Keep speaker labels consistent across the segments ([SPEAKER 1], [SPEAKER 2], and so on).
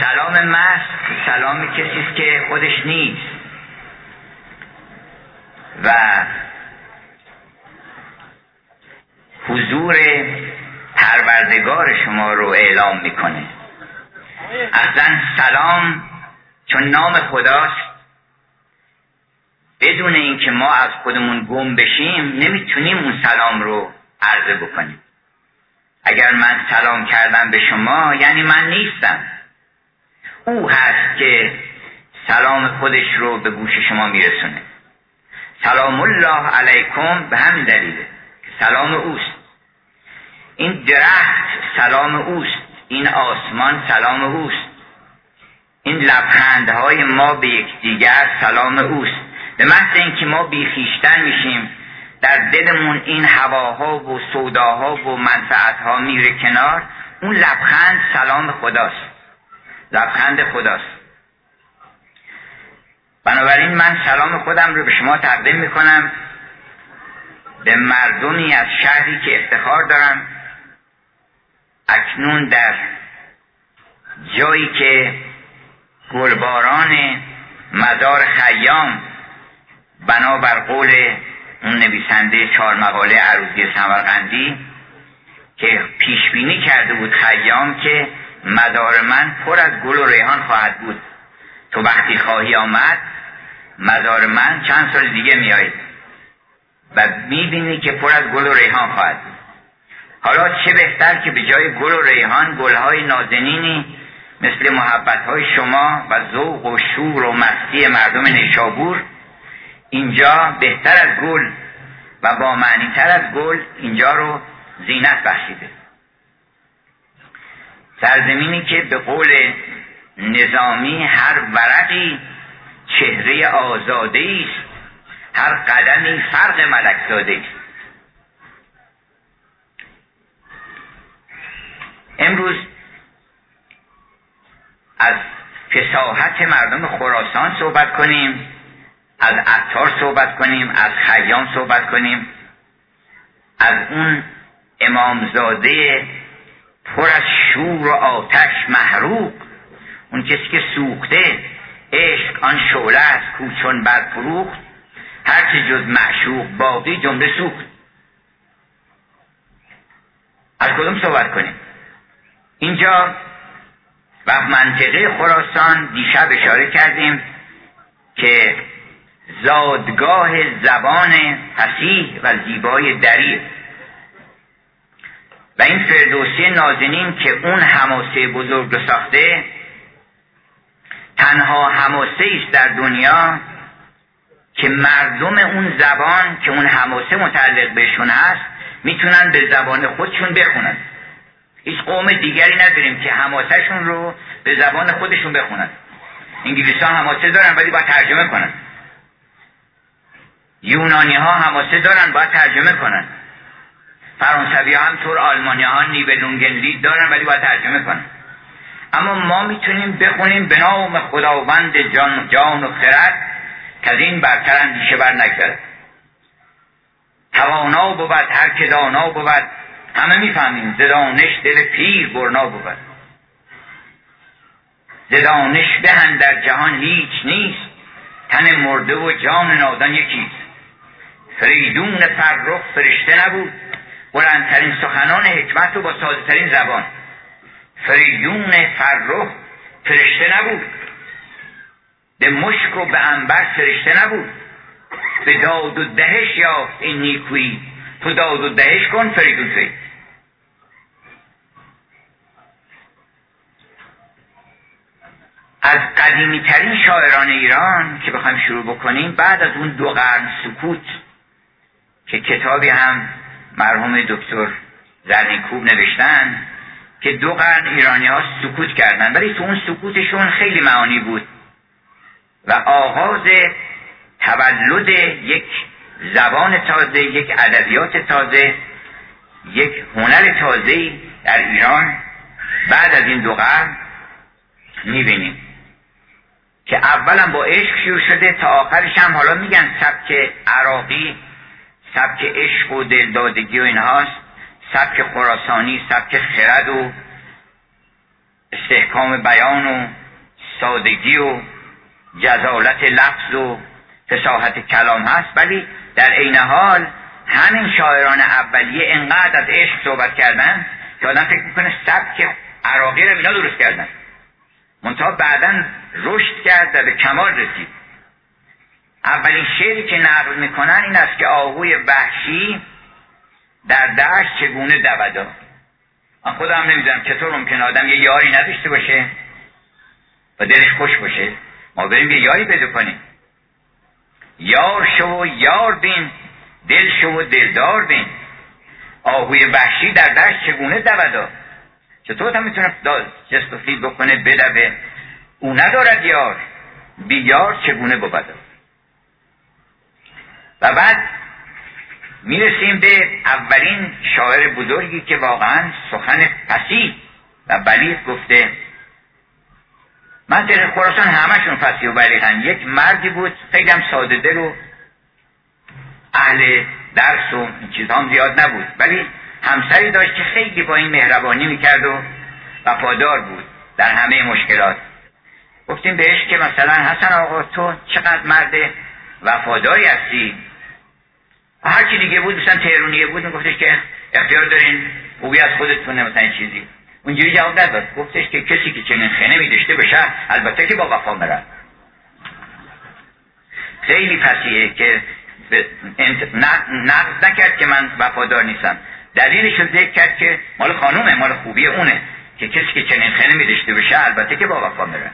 [SPEAKER 1] سلام محض سلام کسی است که خودش نیست و حضور پروردگار شما رو اعلام میکنه. اصلا سلام چون نام خداست، بدون اینکه ما از خودمون گم بشیم نمیتونیم اون سلام رو عرضه بکنیم. اگر من سلام کردم به شما یعنی من نیستم، او هست که سلام خودش رو به گوش شما میرسونه. سلام الله علیکم به همین دلیله که سلام اوست. این درخت سلام اوست، این آسمان سلام اوست، این لبخندهای ما به یکدیگر سلام اوست. به محض اینکه ما بیخیشتن میشیم، در دلمون این هواها و سوداها و منفعتها میره کنار، اون لبخند سلام خداست، لبخند خداست. بنابراین من سلام خودم رو به شما تقدیم میکنم، به مردمی از شهری که افتخار دارم اکنون در جایی که گلباران مزار خیام بنابر قول اون نویسنده 4 مقاله عروضی سمرقندی که پیش بینی کرده بود خیام که مزار من پر از گل و ریحان خواهد بود، تو وقتی خواهی آمد مزار من چند سال دیگه میایید و میبینی که پر از گل و ریحان خواهد بود. حالا چه بهتر که به جای گل و ریحان گلهای نازنینی مثل محبتهای شما و ذوق و شور و مستی مردم نیشابور اینجا بهتر از گل و با معنی تر از گل اینجا رو زینت بخشیده. سرزمینی که به قول نظامی هر ورقی چهره آزاده است، هر قدمی فرق ملک زاده است. امروز از فصاحت مردم خراسان صحبت کنیم، از عطار صحبت کنیم، از خیام صحبت کنیم، از اون امامزاده پر از شور و آتش محروق، اون کسی که سوخته، عشق آن شعله است کو چون برفروخت، هرچه جز معشوق باقی جمله سوخت. از کدوم صحبت کنیم؟ اینجا و منطقه خراسان دیشب اشاره کردیم که زادگاه زبان فصیح و زیبای دریه و این فردوسی نازنین که اون حماسه بزرگ رو ساخته تنها حماسه است در دنیا که مردم اون زبان که اون حماسه متعلق بهشون هست میتونن به زبان خودشون بخونن. هیچ قوم دیگری نداریم که حماسهشون رو به زبان خودشون بخونن. انگلیسی ها حماسه دارن ولی باید ترجمه کنن، یونانی ها حماسه دارن باید ترجمه کنن، فرانسوی ها همطور، آلمانی ها نیبلونگنلید دارن ولی باید ترجمه کنن. اما ما میتونیم بخونیم به نام خداوند جان و خرد که از این برتر اندیشه بر نگذرد. توانا بود هر که دانا بود، همه میفهمیم ز دانش دل پیر برنا بود. ز دانش به اندر جهان هیچ نیست، تن مرده و جان نادان یکیست. فریدون فرخ فرشته نبود، بلندترین سخنان حکمت و با ساده ترین زبان. فریدون فرخ فرشته نبود، به مشک و به عنبر فرشته نبود. به داد و دهش یافت این نیکویی، تو داد و دهش کن فریدون تویی. از قدیمی ترین شاعران ایران که بخوایم شروع بکنیم، بعد از اون 2 قرن سکوت که کتابی هم مرحوم دکتر زرینکوب نوشتن که 2 قرن ایرانی ها سکوت کردن، ولی تو اون سکوتشون خیلی معانی بود و آغاز تولد یک زبان تازه، یک ادبیات تازه، یک هنر تازه در ایران بعد از این 2 قرن میبینیم که اولا با عشق شروع شده تا آخرش هم حالا میگن سبک عراقی، سبک عشق و دلدادگی و اینهاست، سبک خراسانی، سبک خرد و استحکام بیان و سادگی و جزالت لفظ و فصاحت کلام هست، ولی در عین حال همین شاعران اولیه انقدر از عشق صحبت کردن که آدم فکر میکنه سبک عراقی رو اینا درست کردن، منتها بعداً رشد کرد و به کمال رسید. اولین شعری که نقل میکنن این است که آهوی وحشی در دشت چگونه دودا. من خودم نمیدونم چطور ممکنه آدم یه یاری نداشته باشه و دلش خوش باشه. ما بریم یه یاری پیدا کنیم. یار شو و یار بین، دل شو و دلدار بین. آهوی وحشی در دشت چگونه دودا. چطور هم میتونه جست و خیز بکنه بدوه؟ او ندارد یار، بی یار چگونه بودا. و بعد میرسیم به اولین شاعر بزرگی که واقعا سخن فصیح و بلیغ گفته. منطقه خراسان همشون فصیح و بلیغن. یک مردی بود خیلی هم ساده دل و اهل درس و این چیزها هم زیاد نبود، ولی همسری داشت که خیلی با این مهربانی میکرد و وفادار بود در همه مشکلات. گفتیم بهش که مثلا حسن آقا تو چقدر مرد وفاداری هستی. هر چی دیگه بود، مثلا تهرونیه بود، میگفتش که اختیار دارین خوبی از خودتونه مثلا این چیزی. اونجوری جواب نداد، گفتش که کسی که چنین خنمی داشته باشه البته که با وفا مرد. خیلی فصیحه که نقد نکرد که من وفادار نیستم، دلیلش رو ذکر کرد که مال خانومه، مال خوبی اونه که کسی که چنین خنمی داشته باشه البته که با وفا مرد.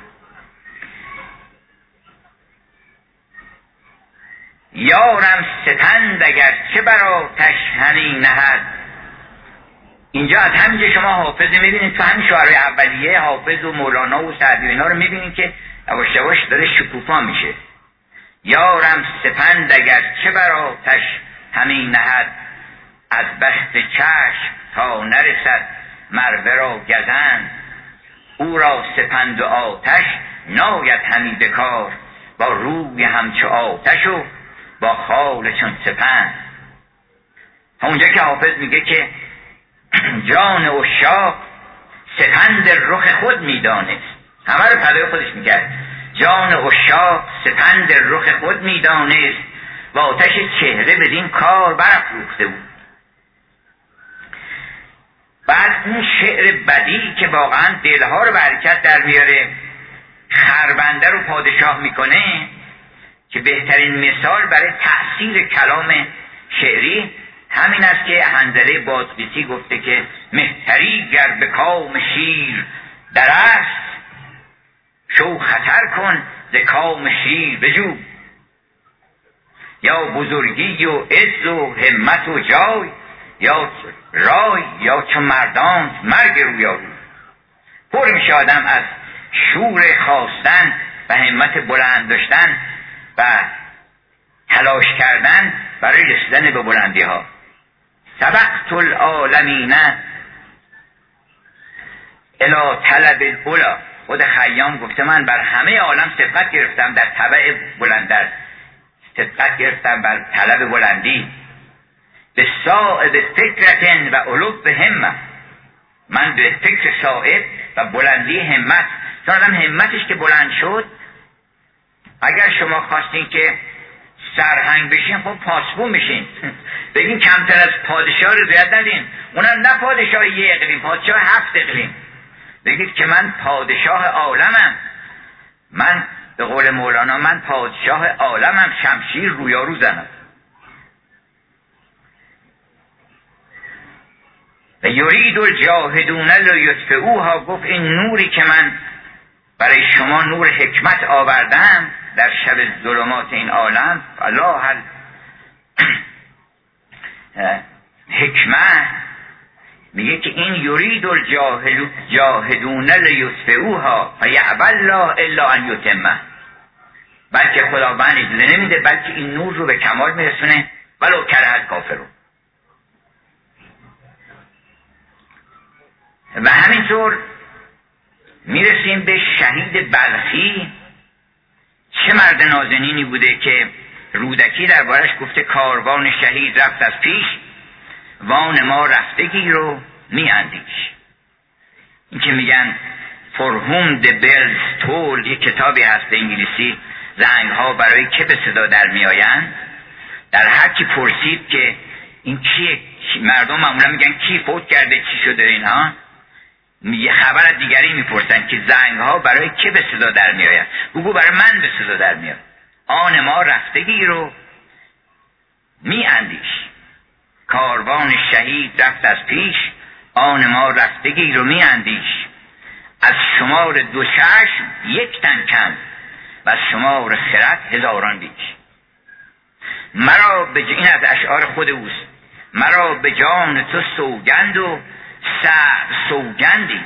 [SPEAKER 1] یارم ستند اگر چه بر آتش همی نهد. اینجا از همینجا شما حافظ میبینید، تو همین شعرهای اولیه حافظ و مولانا و سعدی و اینا رو میبینید که یواش یواش داره شکوفا میشه. یارم سپند اگر چه بر آتش همی نهد، از بست چشم تا نرسد مر را گزند. او را سپند و آتش ناید همی بکار، با روی همچو آتش و با خال چون سپند. اونجا که حافظ میگه که جان عشاق سپند رخ خود میدانست، همه رو فدای خودش میکرد. جان عشاق سپند رخ خود میدانست، و آتش چهره بدین کار برافروخته بود. بعد اون شعر بدی که واقعا دلها رو به حرکت در میاره، خربنده رو پادشاه میکنه، که بهترین مثال برای تأثیر کلام شعری همین است که حنظله بادغیسی گفته که مهتری گر به کام شیر در است، شو خطر کن ز کام شیر بجو. یا بزرگی و عز و همت و جای، یا رای یا چو مردان مرگ رویارو. پر میشه آدم از شور خواستن و همت بلند داشتن و تلاش کردن برای رسیدن به بلندی ها. سبقت العالمین الی طلب العلا. خود خیام گفته من بر همه عالم سبقت گرفتم، در طبع بلندر سبقت گرفتم بر طلب بلندی. به صاحب فکرتن و علو همت، من به فکر صاحب و بلندی همت. چون آدم همتش که بلند شد، اگر شما خواستین که سرهنگ بشین خب پاسبون بشین، بگین کمتر از پادشاه رضایت ندین، اونم نه پادشاه یه اقلیم، پادشاه 7 اقلیم. بگید که من پادشاه عالمم، من به قول مولانا من پادشاه عالمم، شمشیر رویارو زنم. و یرید الجاهدون لیطفئوها. گفت این نوری که من برای شما نور حکمت آوردم در شب ظلمات این عالم، الله حکمت میگه که این یرید الجاهدون لیطفئوها فیأبی الله الا ان یتمه. بلکه خداوند اجازه نمیده، بلکه این نور رو به کمال میرسونه ولو کره الکافرون. و همینطور میرسیم به شهید بلخی. چه مرد نازنینی بوده که رودکی دربارش گفته کاروان شهید رفت از پیش، وان ما رفتگی رو می اندیش. این که میگن For whom the bells toll، یک کتابی هست به انگلیسی، زنگ ها برای که به صدا در میآیند. در هر کی پرسید که این کیه، مردم معمولا میگن کی فوت کرده، چی شده اینها، یه خبر از دیگری میپرسن که زنگ ها برای که به صدا در میآیند. بگو برای من به صدا در میاد. آن ما رفتگی رو میاندیش، کاروان شهید رفت از پیش، آن ما رفتگی رو میاندیش. از شمار دو چشم یک تن کم، و از شمار خرد هزاران بیش. مرا این از اشعار خود اوست. مرا به جان تو سوگند و صعب سوگندی.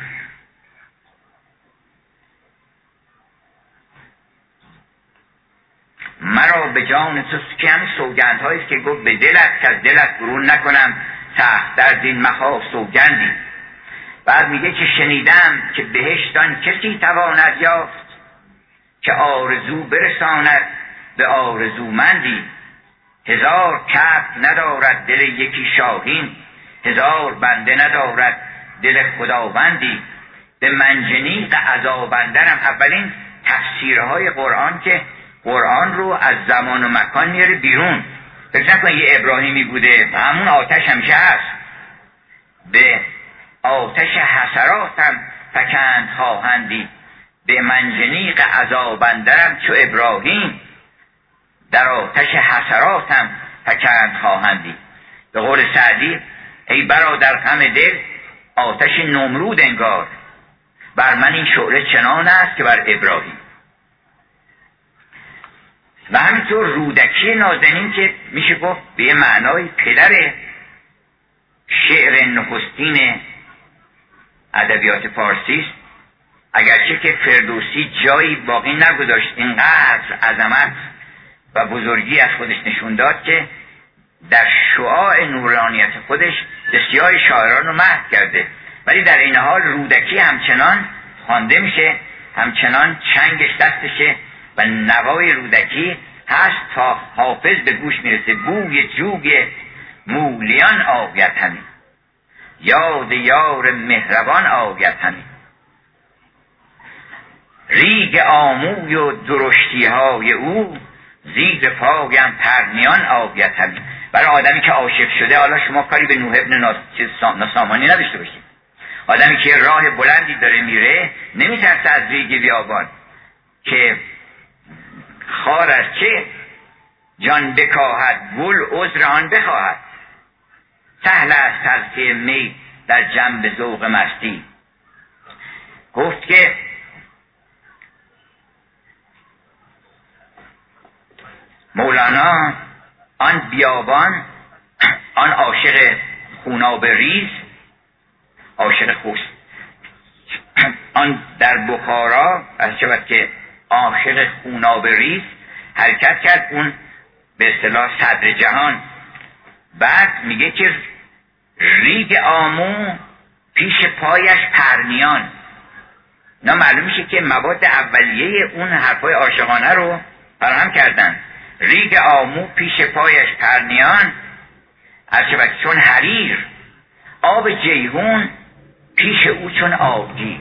[SPEAKER 1] مرا به جان تو، که همین سوگند هاییست که گفت به دلت که از دلت برون نکنم، تحت در دین مخاف سوگندی. بعد میگه که شنیدم که بهشتان کسی تواند یافت، که آرزو برساند به آرزومندی. هزار کبک ندارد دل یکی شاهین، هزار بنده ندارد دل خداوندی. به منجنیق عذاب اندرم. اولین تفسیرهای قرآن که قرآن رو از زمان و مکان میاره بیرون. فکر نکن یه ابراهیمی بوده، همون آتش همیشه هست. به آتش حسراتم فکند خواهندی، به منجنیق عذاب اندرم چو ابراهیم، در آتش حسراتم فکند خواهندی. به قول سعدی ای برادر غم دل، آتش نمرود انگار، بر من این شعله چنان است که بر ابراهیم. و همینطور رودکی نازنین که میشه گفت به یه معنای پدر شعر نخستین ادبیات فارسی است. اگرچه که فردوسی جایی باقی نگذاشت اینقدر عظمت و بزرگی از خودش نشون داد که در شعاع نورانیت خودش بسیار شاعران رو محو کرده، ولی در این حال رودکی همچنان خوانده میشه، همچنان چنگش دستشه و نوای رودکی هست تا حافظ به گوش میرسه. بوی جوگ مولیان آید همین، یاد یار مهربان آید همین. ریگ آموی و درشتی های او، زیر پایم پرنیان آید همین. برای آدمی که عاشق شده، حالا شما کاری به نوح ابن ناسامانی نداشته باشید. آدمی که راه بلندی داره میره نمیترسه از ریگ بیابان که خار از چه جان بکاهد، گل عذر آن بخواهد. سهل است تلخی می در جنب ذوق مستی. گفت که مولانا آن بیابان، آن عاشق خوناب ریز، عاشق خوست، آن در بخارا از شود که عاشق خوناب ریز حرکت کرد، اون به اصطلاح صدر جهان. بعد میگه که ریگ آمو پیش پایش پرنیان. اینا معلوم میشه که مواد اولیه اون حرفای عاشقانه رو فراهم کردن. ریگ آمو پیش پایش پرنیان، از شود چون حریر، آب جیهون پیش او چون آبگیر.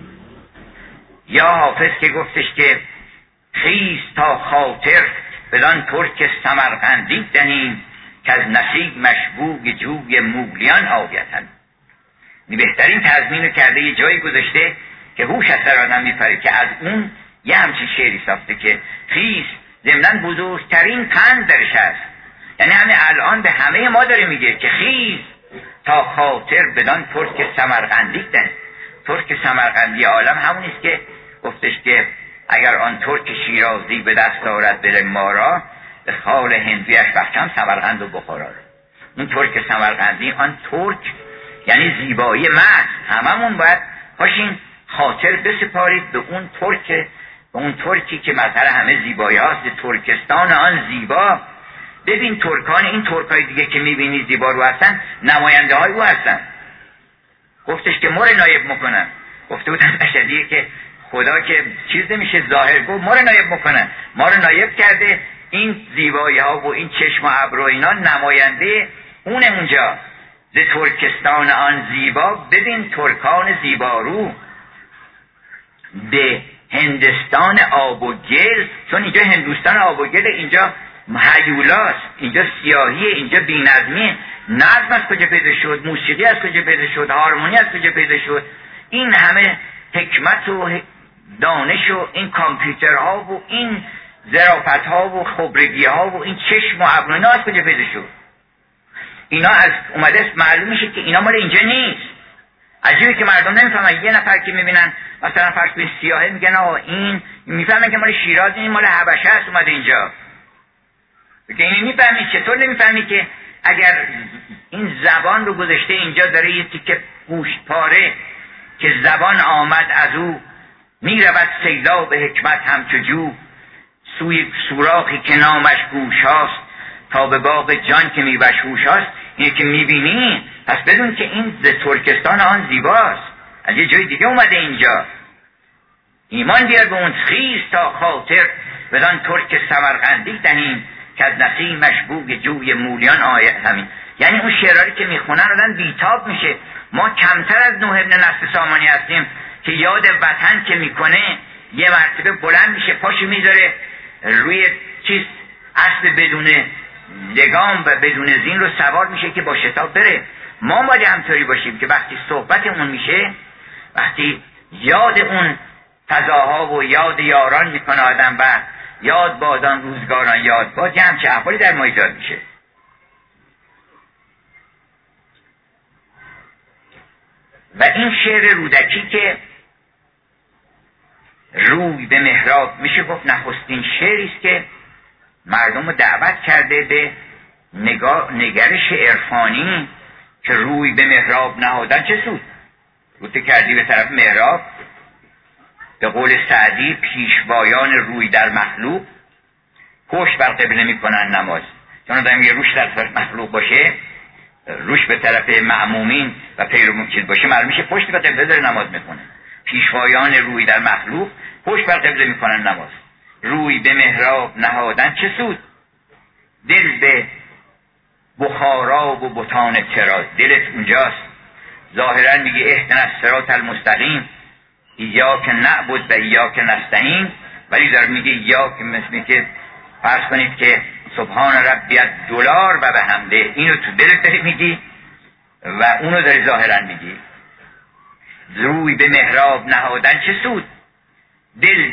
[SPEAKER 1] یا حافظ که گفتش که خیز تا خاطر بدان ترک سمرقندی دنیم، که از نصیب مشبوگ جوی مولیان آید هم. بهترین تضمین رو کرده، یه جایی گذاشته که هوش از سر آدم میپره که از اون یه همچین شعری ساخته که خیز ضمناً بزرگترین پند درش هست. یعنی همین الان به همه ما داره میگه که خیز تا خاطر بدان ترک سمرقندی دن. ترک سمرقندی عالم همونیست که گفتش که اگر آن ترک شیرازی به دست دارد دل ما را، به خال هندویش بخشم سمرقند و بخارا را. اون ترک سمرقندی، آن ترک یعنی زیبایی محض. هممون باید پاشین خاطر بسپارید به اون ترک، به اون ترکی که مظهر همه زیبایی هاست، ترکستان آن زیبا. ببین ترکان، این ترکای دیگه که میبینی زیبا رو هستن، نماینده های او هستن. گفتش که مور نایب میکنن. گفته بودن اشدیه که خدا که چیز نمیشه ظاهر، گفت مور نایب میکنن. ما رو نایب کرده، این زیبایی ها و این چشم و ابرو اینا نماینده اون اونجا. ز ترکستان آن زیبا، ببین ترکان زیبارو. به هندستان آب و گل، چون اینجا هندوستان آب و گل، اینجا هیولاست، اینجا سیاهیه، اینجا بی‌نظمیه. نظم از کجا پیدا شد؟ موسیقی از کجا پیدا شد؟ هارمونی از کجا پیدا شد؟ این همه حکمت و دانش و این کامپیوترها و این ظرافت‌ها و خبرگی‌ها و این چشم و ابرو، اینا از کجا پیدا شد؟ اینا از اومده معلوم میشه که اینا مال اینجا نیست. عجیبه که مردم نمیفهمن. یه نفر که میبینن مثلا فرض کنید سیاهه، میگن آقا این، میفهمن که مال شیراز، این مال حبشه است اومده اینجا. که این میفهمی. چطور نمیفهمی که اگر این زبان رو گذاشته اینجا، داره یه تیکه گوشت پاره که زبان آمد از او، میرود سیلاب حکمت همچو جو، سوی سوراخی که نامش گوش هاست، تا به باغ جان که میبشوش هاست. اینه که میبینی، پس بدون که این ز ترکستان آن زیباست، از یه جای دیگه اومده اینجا. ایمان بیار به اون خیز تا خاطر، بدان ترک سمرقندی دهیم، که از نسیمش بوی جوی مولیان آید همین. یعنی اون شعرهایی که میخونن آدم بیتاب میشه. ما کمتر از نوح ابن نصر سامانی هستیم که یاد وطن که میکنه یه مرتبه بلند میشه، پاشو میذاره روی چیز، اسب بدون لگام و بدون زین رو سوار میشه که با شتاب بره. ما باید همطوری باشیم که وقتی صحبتمون میشه، وقتی یاد اون فضاها و یاد یاران میکنه آدم و یاد بادان روزگاران یاد باد، همچه احوالی در ما ایجاد میشه. و این شعر رودکی که روی به محراب، میشه گفت نخستین شعری است که مردم رو دعوت کرده به نگرش عرفانی، که روی به محراب نهادن چه سود؟ روته کردی به طرف محراب. به قول سعدی پیشوایان روی در مخلوق، پشت بر قبله میکنن نماز. چون آدم یه روش در طرف مخلوق باشه، روش به طرف معمومین و پیروان چیز باشه، معلوم میشه پشت به قبله داره نماز میکنه. پیشوایان روی در مخلوق، پشت بر قبله میکنن نماز. روی به محراب نهادن چه سود؟ دل به بخارا و بتان تراز. دلت اونجاست. ظاهرا میگه اهدنا الصراط المستقیم، ایاک نعبد و ایاک نستعین، ولی در میگه ایاک، مثل که فرض کنید که سبحان ربی الدلار و به حمده، اینو تو دلت داری میگی و اونو داری ظاهرا میگی. روی به محراب نهادن چه سود؟ دل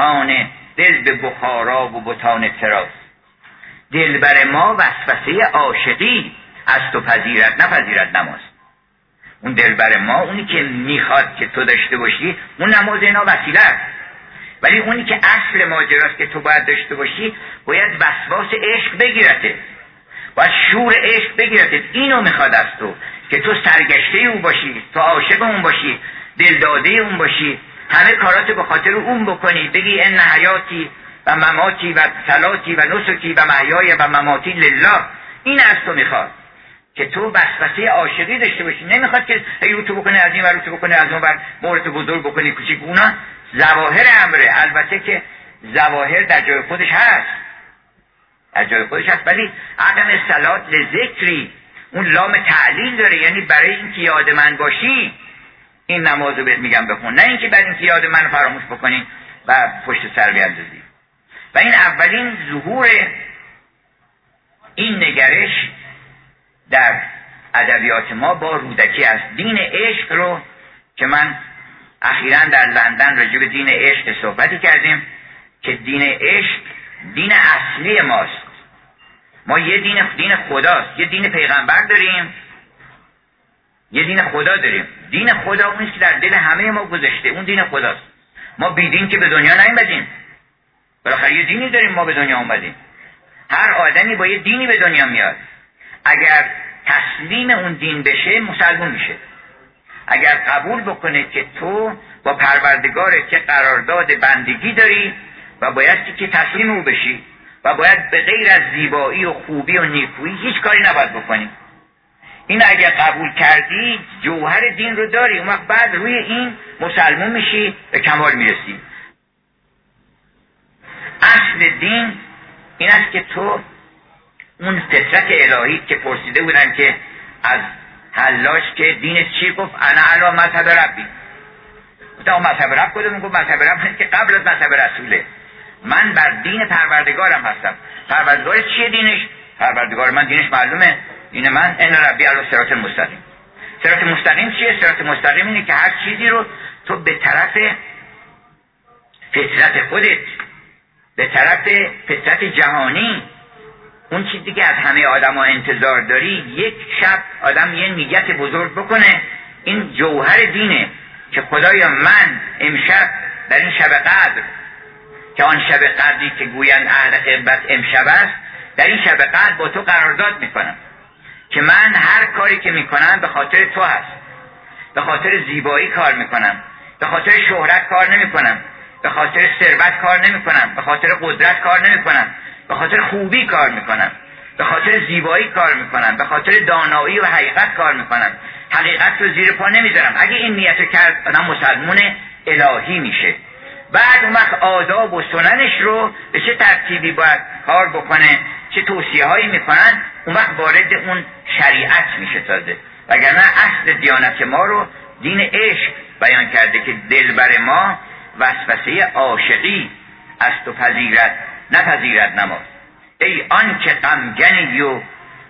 [SPEAKER 1] به بخارا و بتان تراز. دل بر ما وسوسه عاشقی، از تو پذیرت نپذیرت نماز. اون دل بر ما، اونی که میخواد که تو داشته باشی، اون نماز اینا وسیله است. ولی اونی که اصل ماجراست که تو باید داشته باشی، باید وسواس عشق بگیرته، باید شور عشق بگیرته. اینو میخواد از تو که تو سرگشته او باشی، تو عاشق اون باشی، دلداده اون باشی، همه کارات به خاطر اون بکنی، بگی ان حیاتی و مماتی و صلاتی و نسکی و محیای و مماتی لله. این از تو میخواد که تو وسوسه عاشقی داشته باشی. نمیخواد که رو تو بکنی از این و رو تو بکنی از اون و مورد بزرگ بکنی کوچیک. اونا ظواهر امره. البته که ظواهر در جای خودش هست، در جای خودش هست، ولی عدم صلات لذکری، اون لام تعلیل داره، یعنی برای اینکه یاد من باشی این نماز رو بهت میگم بخون، نه اینکه بعد اینکه یاد من فراموش بکنی و پشت سر بیاندازی. و این اولین ظهور این نگرش در ادبیات ما با رودکی است. دین عشق رو که من اخیراً در لندن راجع به دین عشق صحبتی کردیم که دین عشق دین اصلی ماست. ما یه دین خداست، یه دین پیغمبر داریم، یه دین خدا داریم. دین خدا اونیست که در دل همه ما گذاشته، اون دین خداست. ما بی دین که به دنیا نیومدیم، بالاخره یه دینی داریم ما به دنیا اومدیم. هر آدمی با یه دینی به دنیا میاد. اگر تسلیم اون دین بشه مسلمان میشه. اگر قبول بکنه که تو با پروردگارت که قرارداد بندگی داری و بایستی که تسلیم او بشی و باید به غیر از زیبایی و خوبی و نیکویی هیچ کاری نباید بکنی. این اگر قبول کردی جوهر دین رو داری، اون وقت بعد روی این مسلمان میشی، به کمال میرسی. اصل دین این است که تو اون فطرت الهی که پرسیده بودن که از حلاج که دین چی، گفت انا علی مذهب ربی، تا مذهب رب کدوم؟ گفت مذهب رب که قبل از مذهب رسوله. من بر دین پروردگارم هستم. پروردگار چیه دینش؟ پروردگار من دینش معلومه، دین من ان ربی علی صراط مستقیم. صراط مستقیم چیه؟ صراط مستقیم اینه که هر چیزی رو تو به طرف فطرت خودت، به طرف فطرت جهانی، اون چیزی که از همه آدم‌ها انتظار داری، یک شب آدم یه نیت بزرگ بکنه این جوهر دینه که خدایا من امشب در این شب قدر که آن شب قدری که گویند اهل غیبت امشب است، در این شب قدر با تو قرارداد میکنم که من هر کاری که میکنم به خاطر تو هست، به خاطر زیبایی کار میکنم، به خاطر شهرت کار نمیکنم، به خاطر ثروت کار نمیکنم، به خاطر قدرت کار نمیکنم، به خاطر خوبی کار میکنم، به خاطر زیبایی کار میکنم، به خاطر دانایی و حقیقت کار میکنم، حقیقت رو زیر پا نمیذارم. اگه این نیتو کرد آدم مسلمون الهی میشه. بعد اون وقت آداب و سننش رو به چه ترتیبی باید کار بکنه، چه توصیه هایی میکنن، اون وقت وارد اون شریعت میشه تازه. وگرنه اصل دیانت ما رو دین عشق بیان کرده که دلبر ما وسوسه عاشقی از تو پذیرد نپذیرد نماز. ای آن که غمگنی و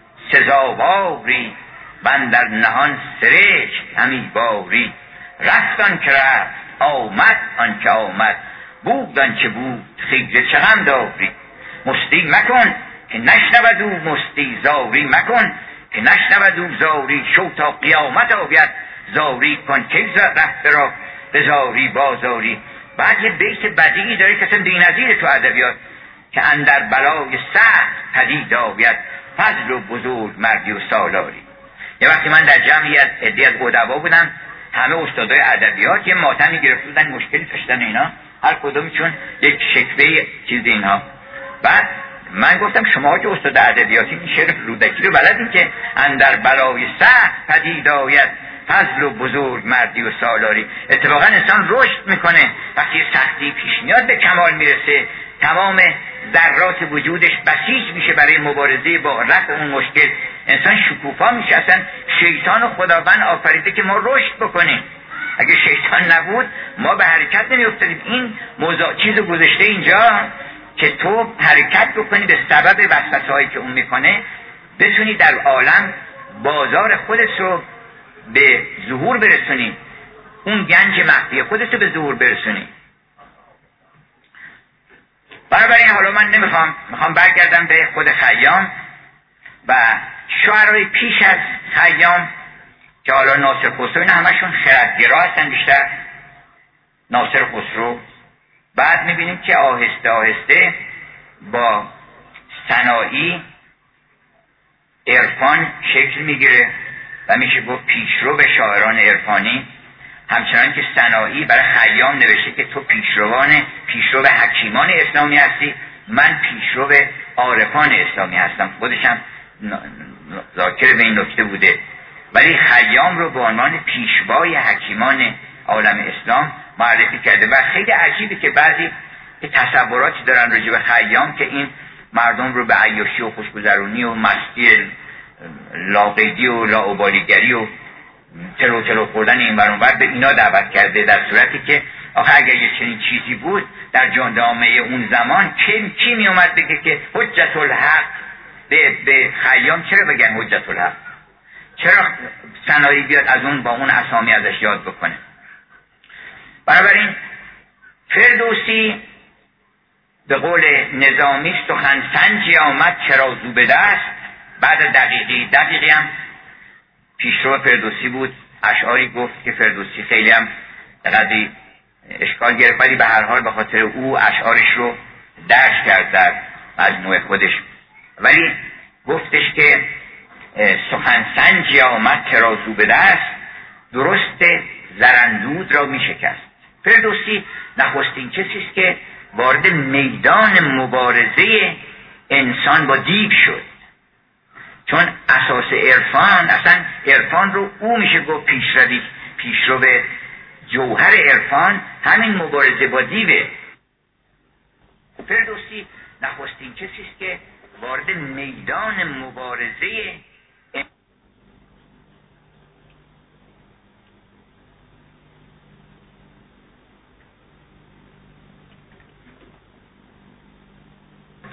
[SPEAKER 1] سزاواری بندر نهان سرشک همی باری. رفت آن که رفت آمد آن که آمد بود آن که بود خیره چه غم داری. مستی مکن که نشنود او مستی، زاری مکن که نشنود او زاری. شو تا قیامت آید زاری کن که رفته را به زاری بازاری. بعد یه بیت بدیعی داره که اصلا بی‌نظیره تو ادبیات که اندر بلای سخت پدید آید فضل و بزرگ مردی و سالاری. یه وقتی من در جمعی از عده‌ای از ادبا بودم، همه استادای ادبیات یه ماتمی گرفته بودن، مشکلی داشتن اینا، هر کدومشون یک شکوه چیز اینها. بعد من گفتم شما که استاد ادبیاتی این شعر رودکی رو بلدین که اندر بلای سخت پدید آید فضل و بزرگ مردی و سالاری. اتفاقا انسان رشد میکنه وقتی سختی پیش میاد، به کمال میرسه، تمام ذرات وجودش بسیج میشه برای مبارزه با رفع اون مشکل. انسان شکوفا میشه. اصلا شیطان و خداوند آفریده که ما رشد بکنیم. اگه شیطان نبود ما به حرکت نمیافتادیم. این موضوع چیزو گذاشته اینجا که تو حرکت بکنی به سبب وسوسه‌هایی که اون میکنه، بتونی در عالم بازار خودت رو به ظهور برسونی، اون گنج مخفی خودت رو به ظهور برسونی. بنابراین حالا من میخوام برگردم به خود خیام و شعرهای پیش از خیام که حالا ناصر خسرو، اینا همشون خردگرا هستن بیشتر. ناصر خسرو بعد میبینیم که آهسته آهسته با سنایی عرفان شکل میگیره و میشه گفت پیشرو به شاعران عرفانی. همچنان که سنایی برای خیام نوشته که تو پیشرو به حکیمان اسلامی هستی، من پیشرو به عارفان اسلامی هستم. خودشم ذاکر به این نکته بوده. ولی خیام رو به عنوان پیشوای حکیمان عالم اسلام معرفی کرده. و خیلی عجیبه که بعضی تصوراتی دارن راجع به خیام که این مردم رو به عیاشی و خوشگذرونی و مستی لاقیدی و لاابالیگری و تلو خوردن این برانور به اینا دعوت کرده، در صورتی که آخه اگر یه چنین چیزی بود در جامعه اون زمان کی می اومد بگه که حجت الحق به خیام؟ چرا بگن حجت الحق؟ چرا سنایی بیاد از اون با اون اسامی ازش یاد بکنه؟ بنابراین فردوسی به قول نظامی سخن سنجی آمد چرا زو به دست. بعد دقیقی هم پیشرو فردوسی بود، اشعاری گفت که فردوسی خیلی هم قدری اشکال گرفت، ولی به هر حال به خاطر او اشعارش رو درج کرد در مجموعه خودش. ولی گفتش که سخن سنجی آمد ترازو به دست، درست زرندود را می شکست. فردوسی نخستین کسی است که وارد میدان مبارزه انسان با دیو شد، چون اساس عرفان، اصلا عرفان رو او میشه گفت پیشرو به جوهر عرفان همین مبارزه با دیوه. فردوسی نخستین کسی است که وارد میدان مبارزه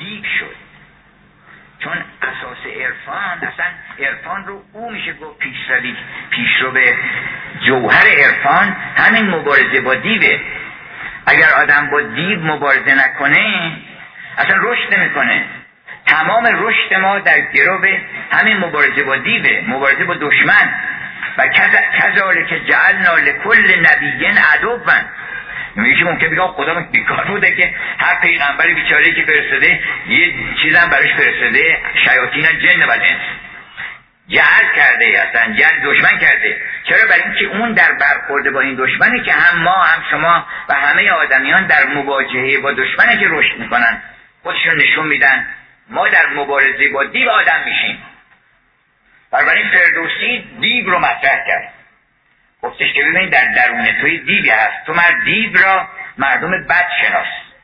[SPEAKER 1] دیو شد. چون اساس عرفان، اصلا عرفان رو او میشه گفت پیشرو به جوهر عرفان همین مبارزه با دیوه. اگر آدم با دیو مبارزه نکنه اصلا رشد نمیکنه. تمام رشد ما در گرو همین مبارزه با دیوه، مبارزه با دشمن. و کذالک جعلنا لکل نبی عدوا. میگه ممکن بگه خدا بیکار بوده که هر پیغمبری بیچاره‌ای که فرستاده یه چیزام براش فرستاده، شیاطین جن و انس جعل کرده، اصلا جعل دشمن کرده. چرا؟ برای اینکه اون در برخورد با این دشمنی که هم ما هم شما و همه آدمیان در مواجهه با دشمنی که رشد میکنن خودشون نشون میدن. ما در مبارزه با دیو آدم میشیم. بنابراین فردوسی دیو رو مطرح کرد، گفتش که ببین در درون توی دیوی هست، تو دیو را مردم بد شناس.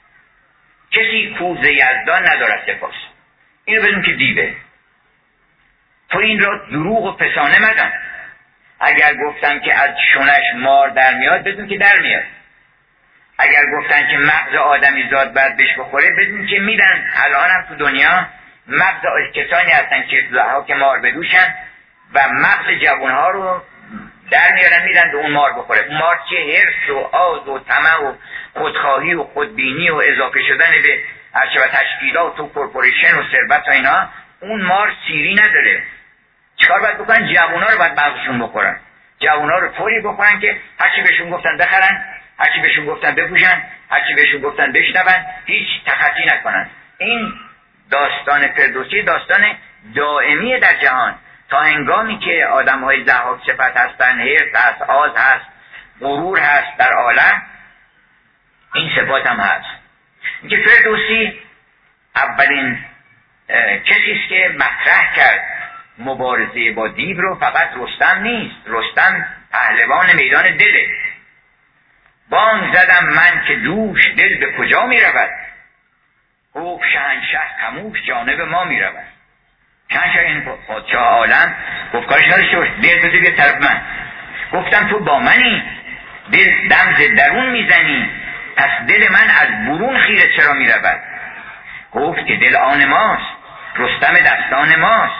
[SPEAKER 1] کسی کوزه یزدان ندارد سپاس. اینو بدون که دیوه. تو این را دروغ و فسانه مدن. اگر گفتم که از شونش مار در میاد بدون که در میاد. اگر گفتن که مغز آدمی زاد باید بهش بخوره بدون که میدن. الان هم تو دنیا مغز کسانی هستن که زها که مار بدوشن و مغز جوانها رو در میارن میدن به اون مار بخوره. اون مار چه حرص و آز و طمع و خودخواهی و خودبینی و اضافه شدن به ارشد تشکیلات و کورپوریشن و ثروت و اینا، اون مار سیری نداره. چیکار باید بکنن؟ جوونا رو باید مغزشون بخورن. جوونا رو طوری بخورن که هرچی بهشون گفتن بخرن، هرچی بهشون گفتن بپوشن، هرچی بهشون گفتن بشنون، هیچ تخطی نکنن. این داستان فردوسی داستان دائمی در جهان تا هنگامی که آدم‌های ضحاک صفت هستن، حرص هست، آز هست، غرور هست در عالم، این صفات هم هست. اینکه فردوسی اولین کسی است که مطرح کرد مبارزه با دیو رو. فقط رستم نیست، رستم پهلوان میدان دله. بانگ زدم من که دوش دل به کجا می رود، گفت شهنشه خموش جانب ما می رود. شهنشه این پادشاه عالم گفت کارش نداشته باش، دل بده به طرف من. گفتم تو با منی، دل دم ز درون میزنی، پس دل من از برون خیره چرا می رود. گفت که دل آن ماست، رستم دستان ماست،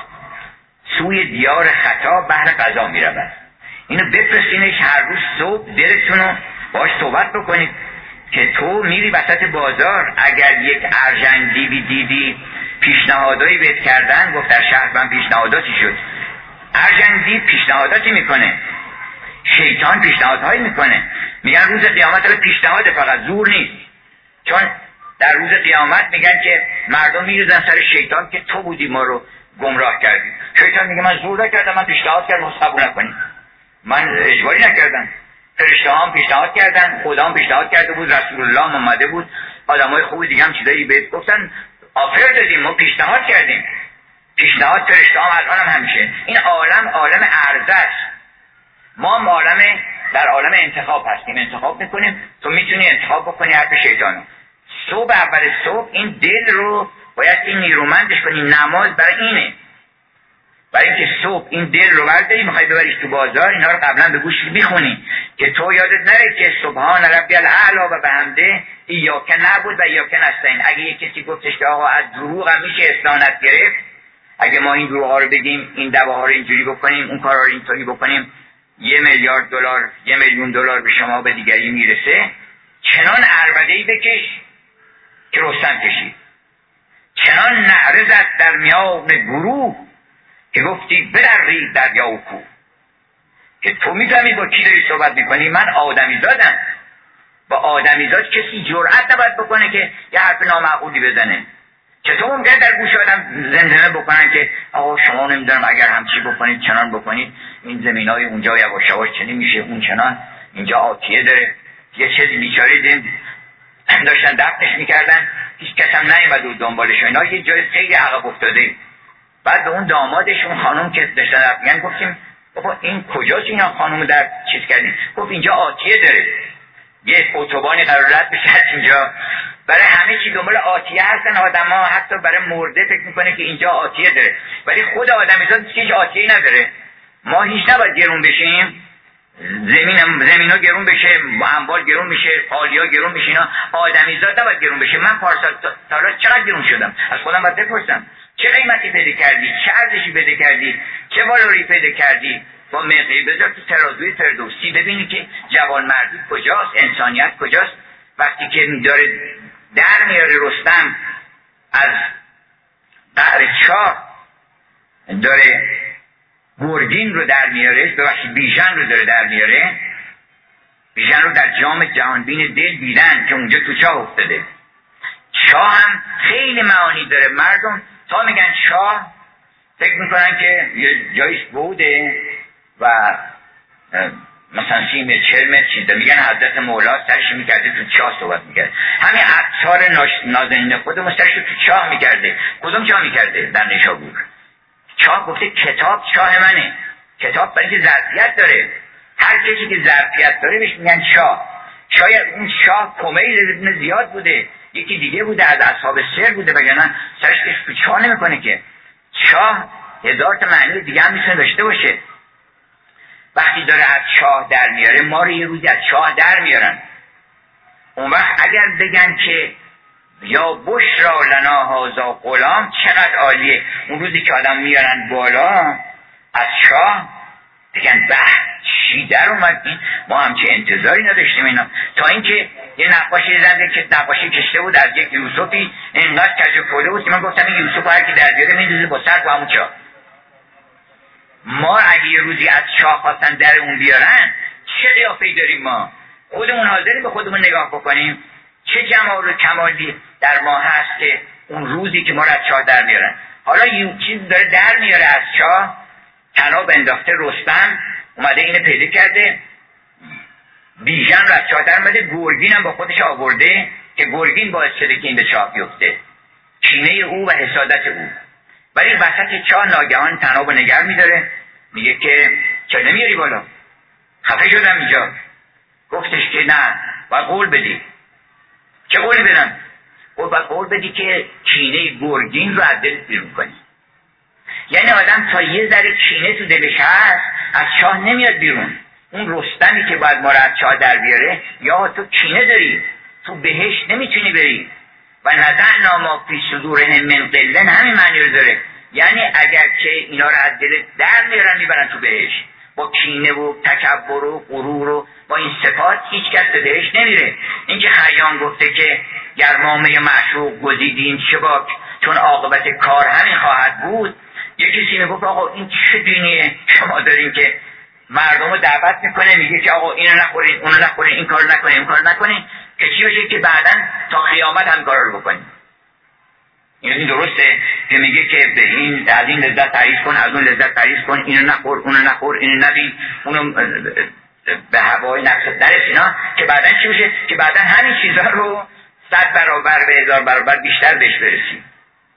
[SPEAKER 1] سوی دیار خطا بهر قضا می رود. اینو بفرستینش هر روز صبح، دلتونو باش صحبت بکنید که تو میری وسط بازار، اگر یک ارژنگ دیوی دیدی پیشنهادایی بهت کردن، گفت در شهر من پیشنهاداتی شد. ارژنگ دیو پیشنهاداتی میکنه، شیطان پیشنهادهایی میکنه. میگن روز قیامت رو پیشنهاد، فقط زور نیست. چون در روز قیامت میگن که مردم میریزن سر شیطان که تو بودی ما رو گمراه کردی. شیطان میگه من زور نکردم، من پیشنهاد کردم قبول نکنی، من اجباری نکردم. فرشته هم پیشنهاد کردن، خدا هم پیشنهاد کرده بود، رسول الله هم اومده بود، آدمای خوب دیگه هم چیزایی بهت گفتن، آفر دادیم، ما پیشنهاد کردیم. پیشنهاد فرشته هم الان هم همیشه. این عالم عرضه است. ما در عالم انتخاب هستیم، انتخاب میکنیم. تو میتونی انتخاب بکنی حرف شیطانو. صبح اول صبح این دل رو باید این نیرومندش کنی. نماز برای اینه، برای اینکه صبح این دل رو برداری میخوای ببریش تو بازار، اینا رو قبلا به گوش میخونی که تو یادت نره که سبحان ربی الاعلی و بحمده ایاک نعبد و ایاک نستعین. اگه یک کسی گفتش که آقا از دروغ هم میشه اصلاحات گرفت، اگه ما این دروغ ها رو بگیم، این دواها رو اینجوری بکنیم، اون کارا رو اینطوری بکنیم، $1 میلیارد، $1,000,000 به شما به دیگری میرسه، چنان عربده‌ای بکش که رستم کشید. چنان نعره زد در میان گروه که گفتی برری دریا و کوه. که تو میفهمی با کی داری صحبت میکنی؟ من آدمیزادم. با آدمیزاد کسی جرأت نباید بکنه که یه حرف نامعقولی بزنه. چطور ممکنه در گوش آدم زمزمه بکنن که آقا شما نمیدونم اگر همچی بکنید چنان بکنید این زمینای اونجا یواش یواش چنین میشه، اون چنان اینجا آتیه داره. یه چیزی بیچاره دیم داشتن دفنش میکردن، هیچ کس هم نیومد و دنبالش. اینا یه جای خیلی عقب افتاده. بعد به اون دامادش، اون خانم که داشتن میگن، گفتیم بابا این کجاست اینا خانم در چیز کردین؟ گفت اینجا آتیه داره، یه اتوبانی قرار رد بشه اینجا. برای همه چی دنبال آتیه هستن آدما، حتی برای مرده فکر میکنه که اینجا آتیه داره، ولی خود آدمیزاد هیچ آتیه‌ای نداره. ما هیچ نباید گرون بشیم زمینا گرون بشه، اموال گرون بشه، قالیا گرون بشه، اینا آدمیزاد نباید گرون بشه. من پارسال تا حالا چقدر گرون شدم؟ از خودم باید بپرسم چه قیمتی پیدا کردی، چه ارزشی پیدا کردی، چه والیوری پیدا کردی. با مقداری بذار تو ترازوی فردوسی ببینی که جوانمردی کجاست، انسانیت کجاست. وقتی که داره در میاره رستم از قعر چاه، داره گرگین رو در میاره، ببخشید بیژن رو داره در میاره. بیژن رو در جام جهانبین دل دیدن که اونجا تو چاه افتاده. چاه هم خیلی معانی داره. مردم تا میگن چاه فکر میکنن که یه جایش بوده و مثلا 30 متر 40 متر چیزا، میگن حضرت مولا سرش میکرده تو چاه صحبت میکرده. همین عطار نازنین خودمون سرش تو چاه میکرده. کدوم چاه میکرده؟ در نیشابور. چاه گفته کتاب چاه منه. کتاب برای که ظرفیت داره، هر کسی که ظرفیت داره بهش میگن چاه. شاید اون چاه کمیل زیاد بوده، یکی دیگه بوده از اصحاب سر بوده، وگرنه سرش که تو چاه نمیکنه که. چاه 1000 تا معنی دیگه هم میتونه داشته باشه. وقتی داره از چاه در میاره، ما رو یه روزی از چاه در میارن. اون وقت اگر بگن که یا بشرا لنا هذا غلام، چقدر عالیه. اون روزی که آدم میارن بالا از چاه، بگن به چی در اومد این، ما هم چه انتظاری نداشتیم اینا. تا اینکه یه نقاشی زنده که نقاشی کشته بود از یک یوسفی، اینقدر کج پوله بود که من گفتم این یوسف هر کی در بیاره میندازه با سر با همون چاه. ما اگه یه روزی از چاه خواستن در اون بیارن، چه قیافه‌ای داریم ما؟ خودمون حاضریم به خودمون نگاه بکنیم چه جمال و کمالی در ما هست که اون روزی که ما رو از چاه در میارن. حالا یه چیز داره در میاره از چاه، تناب انداخته، رستم اومده اینو پیدا کرده، بیژن رو از چاه در اومده، گرگین هم با خودش آورده که گرگین باعث شده که این به چاه بیفته، کینه او و حسادت او. ولی وسط چاه ناگهان تناب نگر میداره، میگه که چرا نمیاری بالا؟ خفه شدم اینجا. گفتش که نه، باید قول بدی. چه قولی بدم؟ باید قول بدی که کینه گرگین رو از دلت بیرون کنی. یعنی آدم تا یه ذره کینه تو دلش هست از چاه نمیاد بیرون. اون رستمی که باید ما رو از چاه در بیاره، یا تو کینه داری، تو بهشت نمیتونی بری. و نزعنا ما فی صدورهم من غل، همین معنی رو داره. یعنی اگر که اینا رو از دل در میارن میبرن تو بهشت، با کینه و تکبر و غرور و با این صفات هیچ کس به بهشت نمیره. اینکه خیام گفته که گرمامه معشوق گزیدیم چه باک، چون عاقبت کار همین خواهد بود. یکی کسی میگفت آقا این چه دینیه شما دارین که مردم رو دعوت میکنه، میگه که آقا اینو نخورین اونو نخورین، این کارو نکنین اون کارو نکنین، که چی بشه که بعداً تا قیامت هم کارا رو بکنین. این درسته که میگه که به این از این لذت تعریض کن، از اون لذت تعریض کن، اینو نخور اونو نخور، اینو نبین، اونو به هوای نفست نرس، اینا که بعداً چی بشه که بعداً همین چیزا رو 100 برابر به 1000 برابر بیشتر بهش برسیم.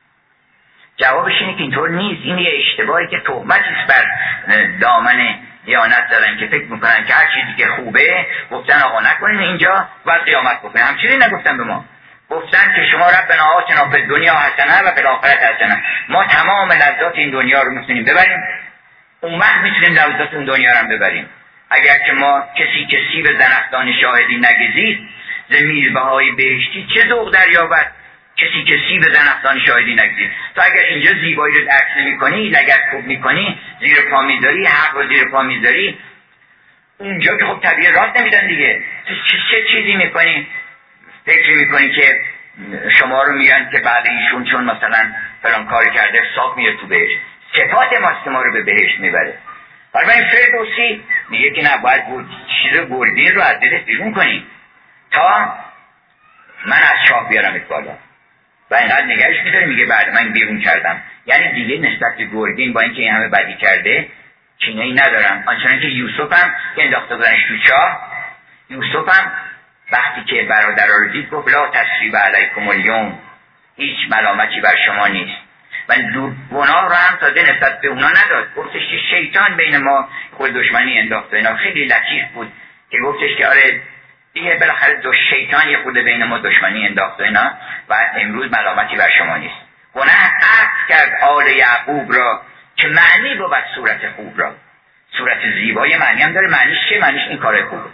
[SPEAKER 1] جوابش اینه که اینطور نیست. این یه اشتباهی که تهمتی است بر دامن دیانت زدن که فکر میکنن که هر چیزی که خوبه گفتن آقا نکنین اینجا و قیامت بکنین. همچنین نگفتن به ما، گفتن که شما ربنا آتنا فی الدنیا حسنه و فی الاخره حسنه. ما تمام لذات این دنیا رو میتونیم ببریم، اون وقت میتونیم لذات اون دنیا رو هم ببریم. اگر که ما کسی که سیب زنخدان شاهدی نگزید ز میوه‌های بهشتی چه ذوق دریابد، کسی که سیب زنخدان شاهدی نگزید. تو اگر اینجا زیبایی رو درک نمی‌کنی، لگد خوب می‌کنی، زیر پا می‌ذاری، حق رو زیر پا می‌ذاری، اونجا که خب طبیعه راست نمیدن دیگه. تو چه چیزی می‌کنی؟ فکر می‌کنی که شما رو میگن که بعد ایشون چون مثلا فلان کاری کرده حساب میاد تو بهشت. صفات ماست که ما رو به بهشت میبره. برای این فردوسی میگه که نباید چیز گرگین رو از دلت بیرون کنی تا من از چاه بیارمت بالا. و اینقدر نگرش میداره، میگه بعد من بیرون کردم. یعنی دیگه نسبت به گرگین با اینکه این همه بدی کرده کینه‌ای ندارم. آنچنان که یوسف هم که انداخته بودنش تو چاه، یوسف هم وقتی که برادرها رو دید گفت لا تثریب علیکم الیوم، هیچ ملامتی بر شما نیست. و گناه رو هم تازه نسبت به اونا نداد، گفتش که شیطان بین ما خود دشمنی انداخت. اینا خیلی لطیف بود که گفتش که آره دیگه بالاخره دو شیطان یه خود بین ما دشمنی انداخت اینا و امروز ملامتی بر شما نیست. گناه عفو کرد آل یعقوب را که معنی بود صورت خوب را. صورت زیبای معنی هم داره. معنیش چه؟ معنیش این کار خوبه.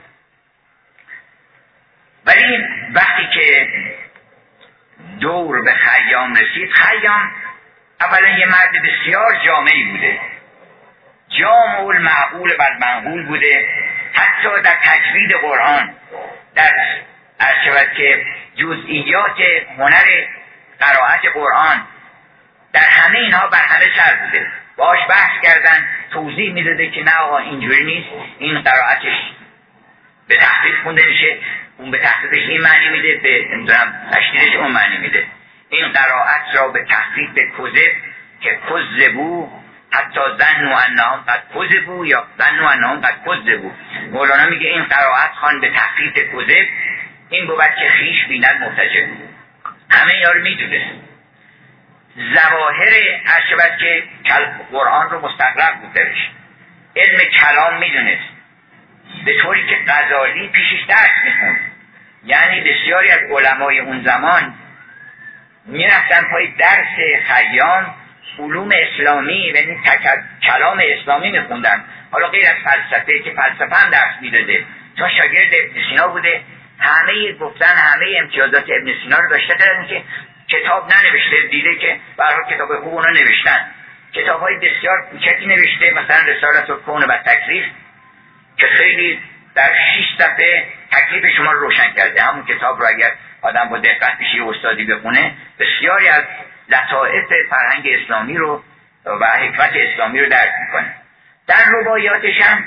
[SPEAKER 1] ولی وقتی که دور به خیام رسید، خیام اولا یه مرد بسیار جامعی بوده، جامع المعقول و المنقول بوده، حتی در تجوید قرآن، در عرشبت که جزئیات هنر قرائت قرآن، در همه اینها بر همه سر بوده. باش بحث کردن، توضیح میداده که نه آقا اینجوری نیست، این قرائتش به تحقیق خونده میشه، اون به تحقیقش این معنی میده، به تشکیلش اون معنی میده. این قرائت را به تحقیق به کذب که کذبو، حتی ظنوا انهم قد کذبوا یا ظنوا انهم قد کذبوا. مولانا میگه این قرائت خوان به تحقیق کذب، این بود که خیش بیند محتجب. همه اینا رو میدونه. ظواهر عرشبت که قرآن رو مستقرق بود درش، علم کلام میدونست، به طوری که غزالی پیشش درس میخوند. یعنی بسیاری از علمای اون زمان میرفتن پای درس خیام علوم اسلامی و کلام اسلامی میخوندن، حالا غیر از فلسفه که فلسفه هم درس میداده، چون شاگرد ابن سینا بوده. همه گفتن همه امتیازات ابن سینا رو داشته، کردن که کتاب ننوشته، دیده که برای کتاب خوب اونا نوشتن، کتاب های بسیار کوچکی نوشته، مثلا رسالت الکون و تکلیف که خیلی در 6 صفحه تکلیف شما رو روشن کرده. همون کتاب رو اگر آدم با دقت بشه استادی بخونه، بسیاری از لطائف فرهنگ اسلامی رو و حکمت اسلامی رو درک میکنه. در رباعیاتش هم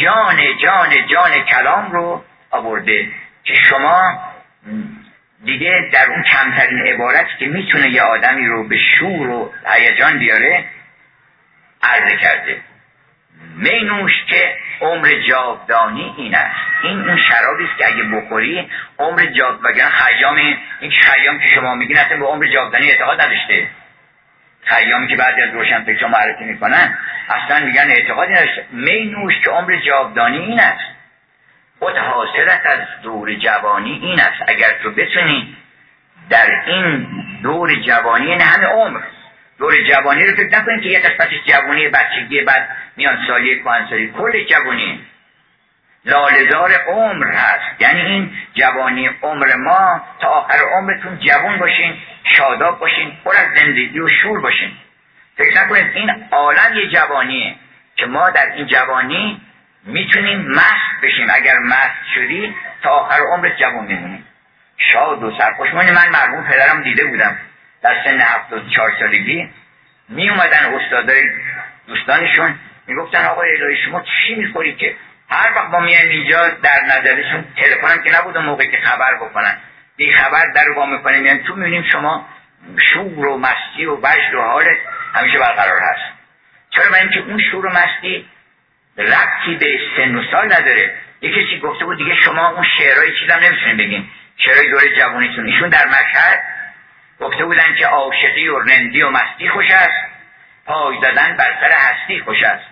[SPEAKER 1] جان کلام رو آورده که شما دیگه در اون کمترین عبارت که میتونه یه آدمی رو به شور و هیجان بیاره عرض کرده. می نوش که عمر جاودانی این است. این اون شرابی است که اگه بخوری عمر جاودانی، این خیام که شما میگین اصلا به عمر جاودانی اعتقاد نداشته. خیامی که بعد از روشنفکرها معرفی میکنن اصلا میگن اعتقادی نداشته. می نوش که عمر جاودانی این است، خود حاصلت از دور جوانی این است. اگر تو بتونی در این دور جوانی، یعنی همه عمر، دور جوانی رو فکر نکنید که یه قسمتش جوانی بچگی، بعد میان سالی کهنسالی، کل جوانی لاله‌زار عمر هست. یعنی این جوانی عمر ما تا آخر عمرتون جوان باشین، شاداب باشین، پر از زندگی و شور باشین. فکر نکنید این عالم یه جوانیه که ما در این جوانی میتونیم مست بشیم. اگر مست شدی تا آخر عمرت جوان میمونی، شاد و سرخوش. من مرحوم پدرم دیده بودم در سن 74 سالگی می اومدن استادای دوستانشون میگفتن آقای الهی شما چی میخوری که هر وقت ما میایم اینجا، در نظرشون تلفنم که نبود موقعی که خبر بکنن، بی خبر در رو با میکنیم، میان تو میبینیم شما شور و مستی و وجد و حالت همیشه برقرار هست. چرا؟ من اینکه اون شور و مستی ربطی به سن و سال نداره. یکی کسی گفته بود دیگه شما اون شعرهای چیزم نمیتونین بگین، شعرهای دوره جوانیتون. ایشون در مشهد گفته بودن که عاشقی و رندی و مستی خوش است، پای زدن بر سر هستی خوش است.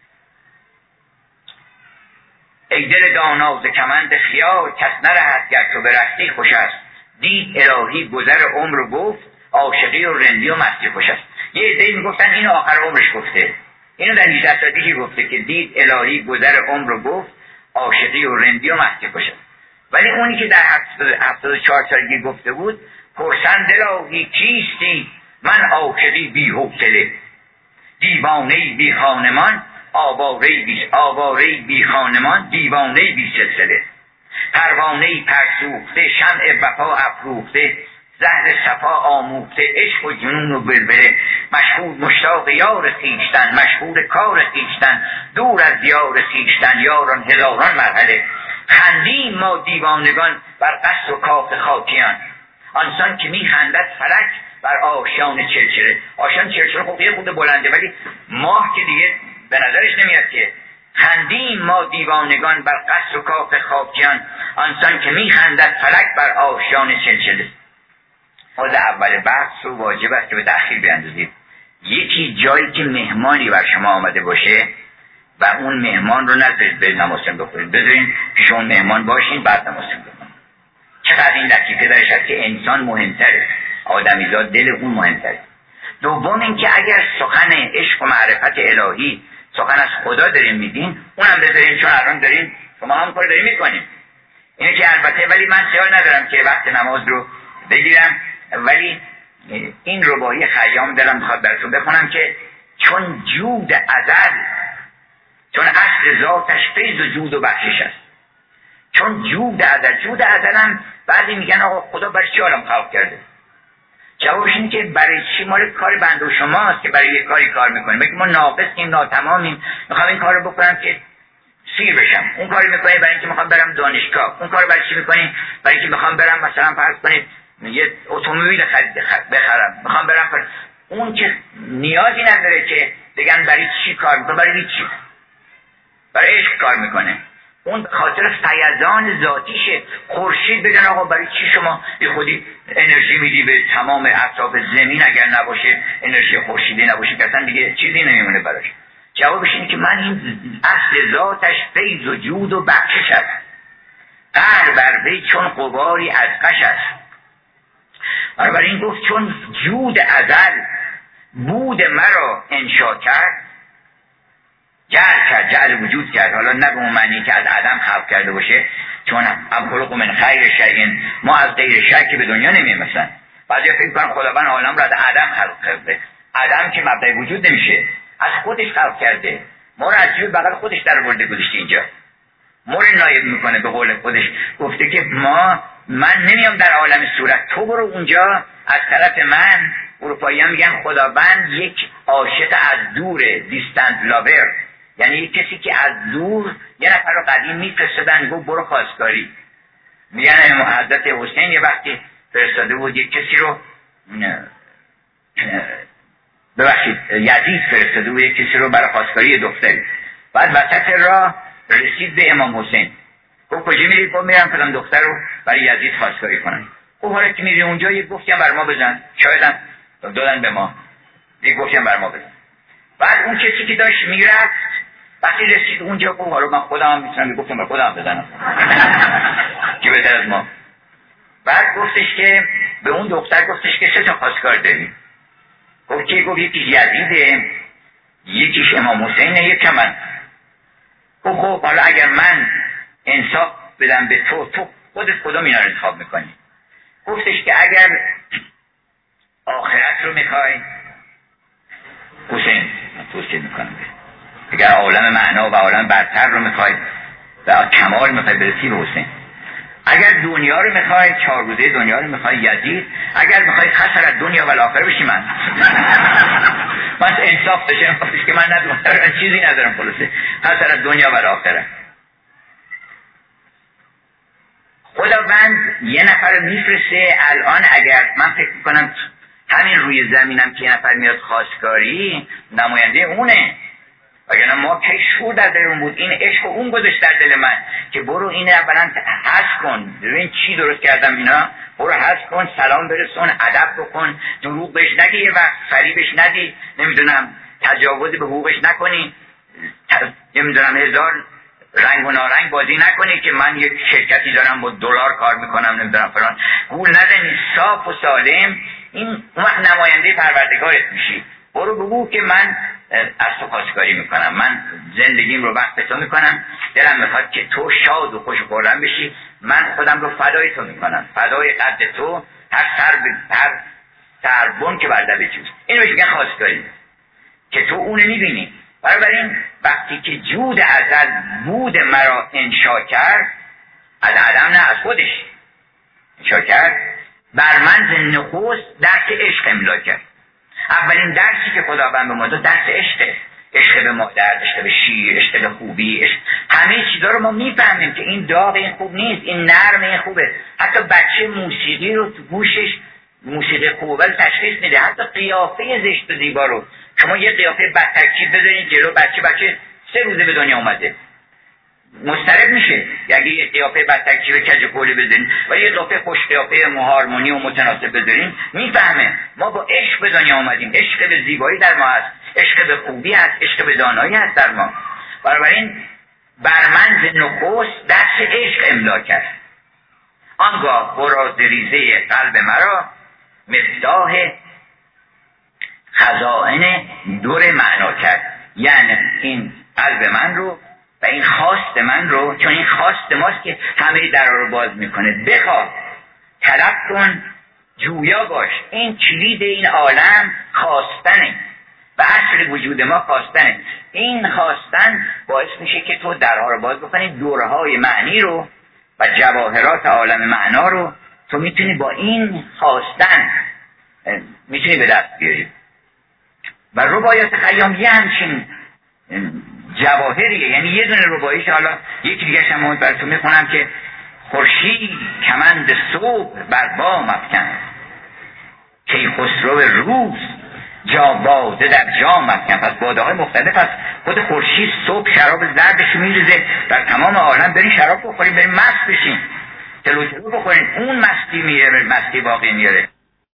[SPEAKER 1] ای دل دانا ز کمند خیال، کس نرهد گر تو برستی خوش است. دید الهی گذر عمر رو گفت، عاشقی و رندی و مستی خوش است. یه عده‌ای میگفتن اینو آخر عمرش گفته، اینو در 18 سالگی گفته که دید الهی گذر عمر رو گفت، عاشقی و رندی و مستی خوش است. ولی اونی که در 74 سالگی گفته بود، پرسن دلاهی کیستی، من عاشقی بی حوصله، دیوانه‌ای بی خانمان، آواره‌ای بی خانمان، دیوانه‌ای بی سلسله، پروانه‌ای پرسوخته، شمع وفا افروخته، زهر صفا آموخته، عشق و جنون و بلبله، مشهور مشتاق یار خویشتن، مشهور کار خویشتن، دور از دیار خویشتن، یاران هزاران مرحله. خندیم ما دیوانگان بر قصر و کاخ خاکیان، آنسان که میخندد فلک بر آشیان چلچله. آشیان چلچله خب یه خود بلنده، ولی ماه که دیگه به نظرش نمیاد که. خندیم ما دیوانگان بر قصر و کاخ خاکیان، آنسان که میخندد فلک بر آشیان چلچله. حالا اول بحث رو واجب است که به تأخیر بیاندازید. یکی جایی که مهمانی بر شما آمده باشه و اون مهمان رو نذارید به نمازتون بخورید، بذارین پیش اون مهمان باشین بعد نمازتون بخورید. چقدر این لطیفه درش هست که انسان مهمتره، آدمیزاد دل اون مهمتره. دوم این که اگر سخن عشق و معرفت الهی سخن از خدا داریم میگین، اونم بذارین، چون الان دارین شما هم کار دارین میکنین. اینه که البته ولی من خیال ندارم که وقت نماز رو بگیرم، ولی این رباعی خیام دلم میخواد براتون بخونم که چون جود ازل، چون اصل ذاتش فیض و جود و بخشش است. چون جود ازل هم بعضی میگن آقا خدا برای چی عالم خلق کرده؟ جوابش اینه که برای چی؟ مال کار بنده و شماست که برای یه کاری کار میکنیم. بگیم ما ناقصیم، ناتمامیم، میخوام این کار رو بکنم که سیر بشم. اون کاری میکنی برای اینکه میخوام برم دانشگاه. اون کار برای چی میکنی؟ برای اینکه میخوام برم مثلا فرض کنید یه اتومبیل بخرم، میخوام برم اون که نیازی نداره که بگن برای چی کار میکنه، برای چی؟ برای عشق کار میکنه. اون خاطر فیضان ذاتیشه. خورشید بگن آقا برای چی شما بی خودی انرژی میدی به تمام اطراف زمین؟ اگر نباشه انرژی خورشیدی نباشه که اصلا دیگه چیزی نمیمونه براش. جوابش اینه که من این اصل ذاتش فیض و جود و بخشش است. قهر بر وی چون غباری از قش است. بنابراین گفت چون جود ازل بود مرا انشا کرد، جعل وجود کرد. حالا نه به اون معنی که از عدم خلق کرده باشه، چون هم خلق من خیر شیء، ما از غیر شیء که به دنیا نمیایم. مثلا بعضیا فکر می‌کنن خداوند عالم را از عدم خلق کرده. عدم که مبدأ وجود نمیشه، از خودش خلق کرده. ما را از جوی بغل خودش درآورده گذاشته اینجا. ما رو نایب میکنه. به قول خودش گفته که من نمیام در عالم صورت، تو برو اونجا از طرف من. اروپایی‌ها میگن خداوند یک عاشق از دوره، دیستنت لاور، یعنی یک کسی که از دور یه نفر رو قدیم میفرستادن گفت برو خواستگاری. میگن حضرت حسین یه وقتی فرستاده بود یک کسی رو، ببخشید یزید فرستاده بود یک کسی رو برای خواستگاری دختری. بعد وسط راه رسید به امام حسین، گفت کجا میری؟ گفت میرم فلان دختر رو برای یزید خواستگاری کنن. گفت حالا که میری اونجا یه گفتیم بر ما بزن، شاید هم دادن به ما، یه گفتیم بر ما بزن. بعد اون کسی که داشت میرفت وقتی رسید اونجا گفت حالا من خودم هم میتونم گفتم بر خودم بزنم که بهتر از ما. بعد گفتش که به اون دختر گفتش که 3 تا خواستگار داری. گفت که گفت یکیش یزیده، یکیش امام حسینه، یکی من. گفت خب حالا اگر من انصاف بدم به تو خودت کدوم اینا رو انتخاب میکنی؟ گفتش که اگر آخرت رو میخوای حسین توصیه میکنم، اگر عالم معنا و عالم برتر رو میخوای و کمال میخوای برسی به حسین، اگر دنیا رو میخوای 4 روزه دنیا رو میخوای یزید، اگر میخوای خسارت دنیا و آخرت بشی من انصاف داشتم که من ندارم چیزی ندارم، خلاصه خسارت دنیا و آخرت. خداوند یه نفر میفرسته. الان اگر من فکر میکنم همین روی زمینم که یه نفر میاد خواستگاری نماینده اونه، وگرنه ما که شور در دلمون بود. این عشق اون گذاشت در دل من که برو اینه اولا حذف کن، ببین چی درست کردم اینا، برو حذف کن، سلام برسون، ادب بکن، دروغ بهش نگی، یه وقت فریبش ندی، نمیدونم تجاوز به حقوقش نکنی، نمیدونم هزار رنگ و نارنگ بازی نکنی که من یک شرکتی دارم با دلار کار میکنم نمیدونم فلان، گول نزنی، صاف و سالم. این وقت نماینده پروردگارت میشی. برو بگو که من از تو خواستگاری میکنم، من زندگیم رو وقت تو میکنم، دلم میخواد که تو شاد و خوش و خرم بشی، من خودم رو فدای تو میکنم، فدای قد تو، هر سربون که برده بجوز. اینو میگن خواستگاری که تو اونو میبینی. بنابراین وقتی که جود ازل بود مرا انشا کرد، از عدم نه از خودش انشا کرد، بر من نخست درس عشق املا کرد. اولین درسی که خداوند به ما داد درس عشقه. عشق به مادر، عشق به شیر، عشق به خوبی، عشق. همه چیزا رو ما میفهمیم که این داغ این خوب نیست، این نرم این خوبه. حتی بچه موسیقی رو تو گوشش موسیقی خوبه ولی تشخیص میده. حتی قیافه زشت و زیبا رو شما یه قیافه بدترکیب بذارین جلو بچه 3 روزه به دنیا اومده مضطرب میشه. اگه یه قیافه بدترکیب کج کولی بذارین و یه قیافه خوش قیافه مهارمونی و متناسب بذارین میفهمه ما با عشق به دنیا اومدیم. عشق به زیبایی در ما هست، عشق به خوبی هست، عشق به دانایی هست در ما. بنابراین بر من ز نخست درس عشق املا کرد. آنگاه براز ریزه قلب مرا مفتاح خزائن دور معنا کرد. یعنی این قلب من رو و این خواست من رو، چون این خواست ماست که همه درها رو باز میکنه. بخواه، طلب کن، جویا باش. این کلید این عالم خواستنه و اصل وجود ما خواستنه. این خواستن باعث میشه که تو درها رو باز بکنی، دورهای معنی رو و جواهرات عالم معنا رو تو میتونی با این خواستن میتونی به دست بیاری. و رباعیات خیام یه همچین جواهریه، یعنی یه دونه رباعیش. حالا یکی دیگه هم براتون میخونم که خورشید کمند صبح بر بام افکن، کیخسرو روز جا باده در جام افکن. پس باده های مختلف هست. خود خورشید صبح شراب زردش میریزه در تمام عالم، برین شراب بخورین، برین مست بشین، تلو تلو بخورین، اون مستی میاره، مستی باقی میاره.